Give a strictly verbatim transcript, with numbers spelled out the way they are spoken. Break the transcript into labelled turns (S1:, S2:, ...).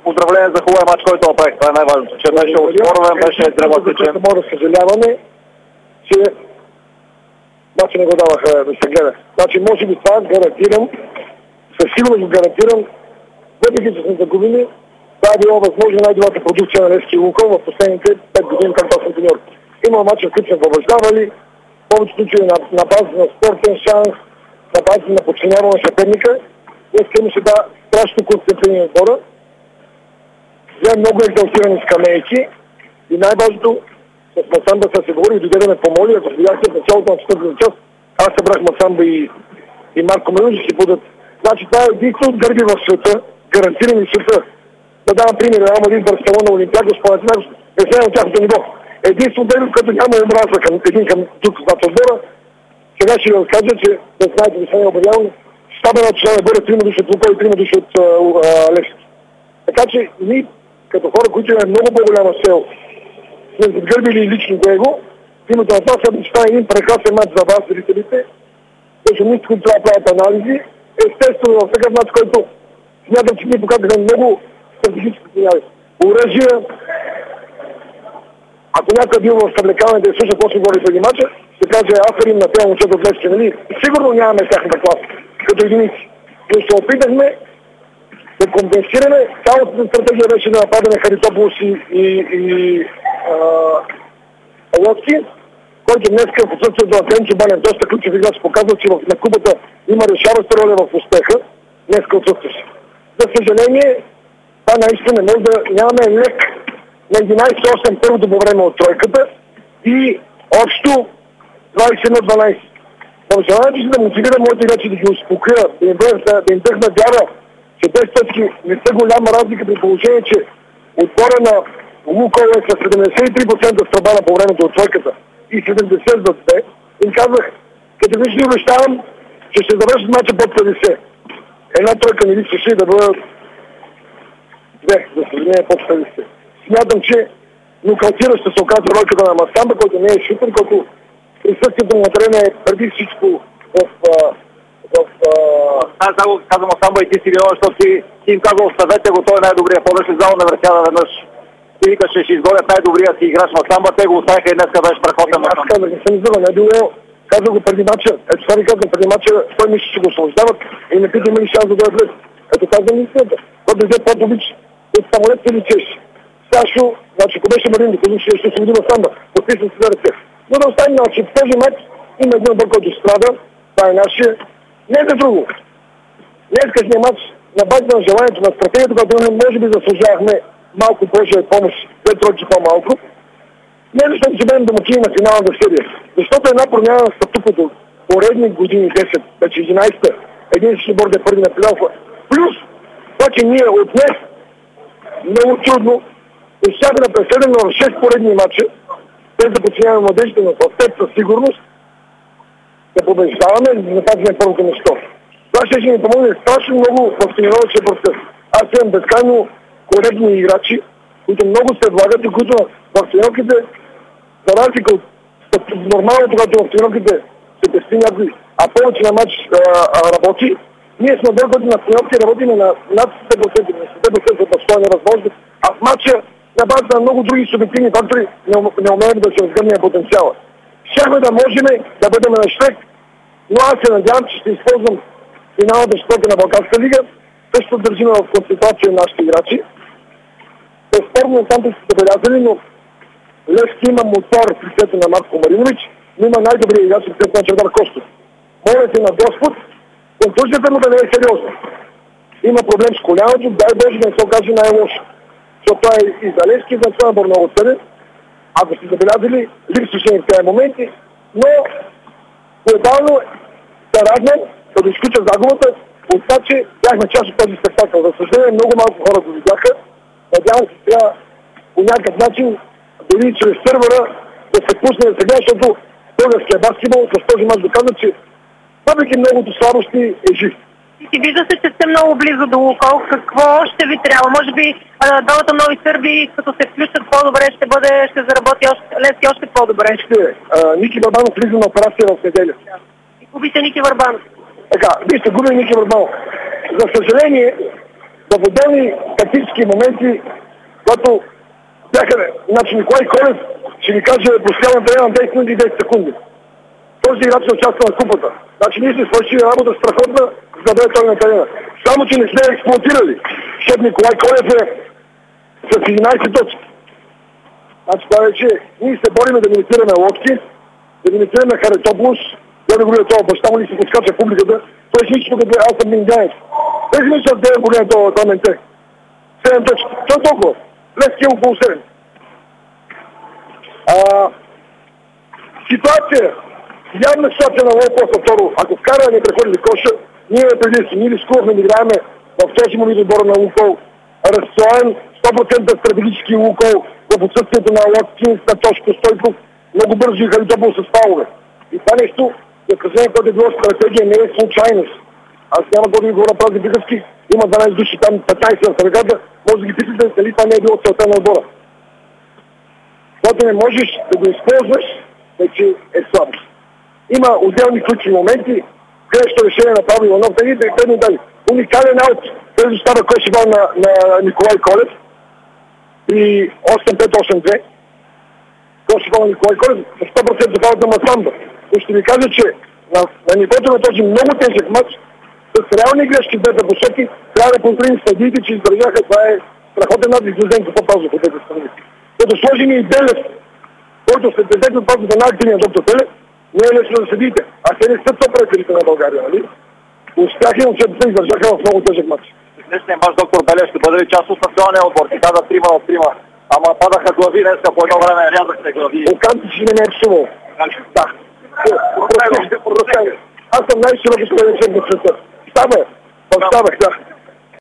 S1: поздравление за хубавия мач, който направих. Това е най-важното, че беше отспорен, беше драматичен.
S2: Може да съжаляваме, че матча не го даваха да се гледа. Значи, може би това гарантирам, със сигурност го гарантирам, въпреки че сме загубили, това е било възможно най-добрата продукция на Левски Луков в последните пет години, както съм треньор. Има матча, в които сме побеждавали, в повечето случаи на, на база на спортен шанс, на база на подчиняване на съперника. Днес имаше да страшно концентрирани отбора. Взе много екзалтирани скамейки и най-важното с Масамба са се говори и дойде да ме помоли, ако видяхте в началото на четвъртата част, аз събрах Масамба и, и Марко Мануш да си будат. Значи това е единствено от гърби в света, гарантирани в света. Да давам пример, Реал Мадрид, Барселона, Олимпиакос, Панатинайкос, не се на тяхното ниво. Единствено дебют, като няма омраза към един към друг двата отбора. Сега ще ви разкажа, че да знаете, да се не обявявам, щаба на члена да бъде трима души от Лука и трима души от Левски. Така че ние, като хора, които имаме много по-голяма сел, сме задгърбили лично до его, в името на това ще стане един прекрасен мач за вас, зрителите, защото ние които трябва да правят анализи. Естествено, в такъв мач, който смятам, че ние показахме много стратегически сигнали. Оръжия, ако някой бил в съблекаване да я слуша какво се говори преди мача, ще каже аферим на тези момчета от Левски, нали? Сигурно нямаме тяхната класа, като единици. Но се опитахме да компенсираме. Цялата стратегия беше да нападаме Харитополос и, и, и Лодски, който днес в отсъствието на Тенчо Банев доста ключов играч показва, че в, на Кубата има решаваща роля в успеха. Днес отсъстваше. За съжаление, това наистина не може да нямаме лек на единайсет осем първото по време от тройката и общо двайсет и едно дванайсет. В желанието си да мотивира моите играчи да ги успокоя, да им, да, да им дъхна вяра, че десет точки не са голяма разлика при положение, че отбора на Лукол е с седемдесет и три процента стръбана по времето от тройката и седемдесет за две. Им казах, категорично обещавам, че ще завършат мача под петдесет. Една тройка не липсваше да бъдат две, за съжаление под петдесет. Смятам, че нокаутираща се оказа рольката на Масамба, който не е шутър, който присъствието на терена е преди всичко в... в
S1: Аз да го казвам Масамба и ти си виновен, защото ти, ти им казал оставете го, той е най-добрия. По-беше зал на въртяна веднъж. Ти викаш, че ще изгонят най-добрия си играч Масамба, те го оставиха и днеска беше прехотен.
S2: Аз казах, не съм изгоден, не е било. Казах го преди мача. Ето това ви казвам, преди мача той мисли, че го освобождават и не питаме ли шанс да дойдат влез. Ето казвам истината. Който взе по-добич, от самолет се личеше. Сашо, значи, ако беше Марин, докато ще ще освободи Масамба, подписвам се за ръце. Но да оставим, значи, в този мач има един отбор, който страда. Това е нашия. Не за друго. Днескашния мач на база на желанието на стратегията, която може би заслужавахме малко Божия помощ, две тройки по-малко. Не защото ще бъдем домакини на финалната серия. Защото една промяна на статуквото поредни години, десет, вече единайсета, един си отбор да е първи на плейофа. Плюс, това, че ние от днес много чудно успяхме да преседем в шест поредни матча, без да подчиняваме младежите, но в теб със сигурност да побеждаваме, да запазим първото место. Това ще ще ни помогне страшно много в тренировъчния процес. Аз имам безкрайно коректни играчи, които много се влагат и които в тренировките, за разлика от нормално, когато в тренировките се тести някой, а повече на матч а, а, работи, ние сме отбор, който на тренировки работим на над седемдесет процента, на седемдесет процента от постоянни възможности, а в матча на база на много други субективни фактори не, не умеем да се разгърнем потенциала. Щяхме да можем да бъдем на штрек, но аз се надявам, че ще използвам финалната четвърка на Балканска лига, също държим в концентрация на нашите играчи. Безспорно там сте забелязали, но Левски има мотор в лицето на Марко Маринович, но има най-добрия играч в лицето на Чавдар Костов. Моля се на Господ, контузията му да не е сериозна. Има проблем с коляното, дай Боже да не се окаже най-лошо. Защото това е и за Левски, и за това набор много съден. Ако сте забелязали, липсваше в тези моменти, но глобално се радвам да изключа загубата от това, че бяхме част от този спектакъл. За съжаление, много малко хора го видяха. Надявам се, трябва по някакъв начин, дори чрез сървъра, да се пусне да сега, защото българския баскетбол с този мач доказва, че въпреки многото слабости е жив.
S3: И вижда се, че сте много близо до Лукол. Какво ще ви трябва? Може би двамата нови сърби, като се включат по-добре, ще бъде, ще заработи още, Левски още по-добре.
S2: Ще, а, Ники Върбанов влиза на операция в неделя.
S3: И губите Ники Върбанов.
S2: Така, вижте, губи Ники Върбанов. За съжаление, в отделни тактически моменти, когато бяха, значи Николай Колев ще ви каже постоянно да на десет минути и десет секунди. Този играч не участва на купата. Значи ние сме свършили работа страхотна, за да бъде той на терена. Само, че не сме експлоатирали. Защото Николай Колев е с единайсет точки. Значи това вече ние се бориме да минитираме лодки, да минитираме Харитополос, да не говоря това баща му ли се подскача в публиката. Той си лично като аз съм Мингаев. Тези мисля от девет години това, това менте. седем точки. Това е толкова. Левски е около седем. А, ситуация. Явна ситуация на Лопоса второ. Ако вкара не преходи коша, ние преди си, ние рискувахме да играеме в този момент отбора на Лукол. Разстоен, сто процента стратегически Лукол, в отсъствието на Лоткинс, на Тошко Стойков, много бързо и Харитопол с фалове. И това нещо, доказание, което е било стратегия, не е случайност. Аз няма да ви говоря този приказки, има дванайсет души там, петнайсет в ръката, може да ги питате дали това не е било целта на отбора. Когато не можеш да го използваш, вече е слабост. Има отделни ключови моменти, грешно решение на Павел Иванов, да ни да дали. Уникален аут, който става кошибал на, на Николай Колев и осем пет осем две. Кошибал на Николай Колев с сто процента фаут на Масамба. Но ще ви кажа, че на, на нивото на този много тежък матч, с реални грешки в двете посоки, трябва да контролим съдиите, че издържаха. Това е страхотен начин за Зенко по-пазо по двете страни. Като сложим и Белев, който след десет от пазата на активния доктор Белев, не е лесно да съдите. А те не са топ-реферите на България, нали? Успяха и момчетата издържаха в много тежък матч.
S1: Днешния мач, доктор Белев, ще бъде ли част от националния отбор? Ти каза трима от трима. Ама падаха глави, днеска по едно време рязахте глави.
S2: Оканци, че не ме е псувал. Да. Аз съм най-широкото предечен на света. Ставах, оставах, да.